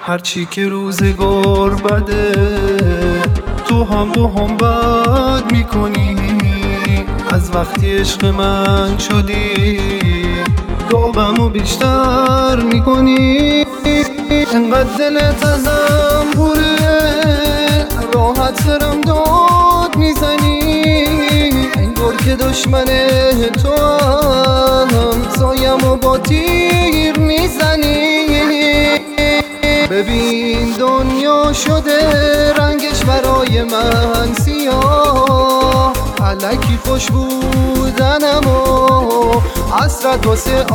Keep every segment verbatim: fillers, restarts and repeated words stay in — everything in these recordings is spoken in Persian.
هرچی که روزگار بده تو هم دو هم بد میکنی. از وقتی عشق من شدی داغمو بیشتر میکنی. انقدر دلت ازم پره راحت سرم داد میزنی. انگار که دشمن تو هم سایمو با تیر میزنی. ببین دنیا شده رنگش برای من سیاه. الکی خوش بودنم و حسرت واسه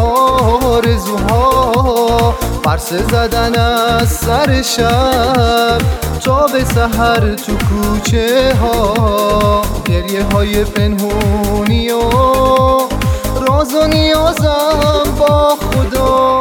آرزوها. پرسه زدن از سر شب تا به سحر تو کوچه ها. گریه های پنهونی و راز و نیازم با خدا.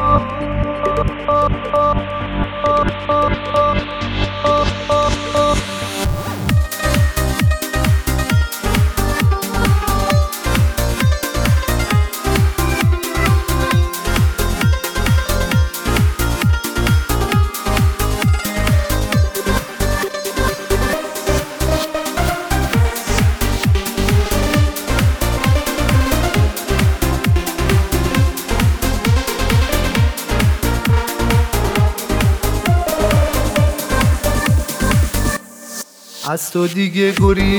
از تو دیگه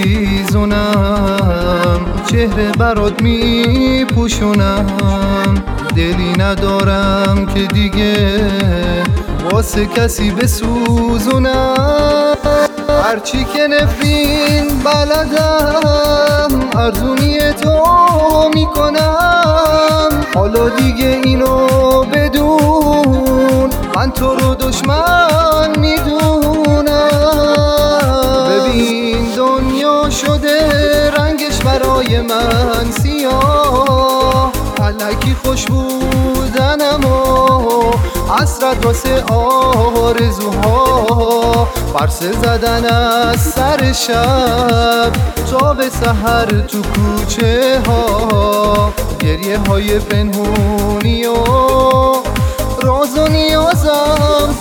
گریزونم، چهره برات می پوشونم. دلی ندارم که دیگه واسه کسی بسوزونم. هرچی که نفرین بلدم ارزونی تو میکنم. حالا دیگه اینو بدون من تو رو دشمن میدونم. ببین دنیا شده رنگش برای من سیاه. الکی خوش بودنم و حسرت واسه آرزوها. پرسه زدن از سر شب تا به سحر تو کوچه ها. گریه های پنهونی و راز و نیازم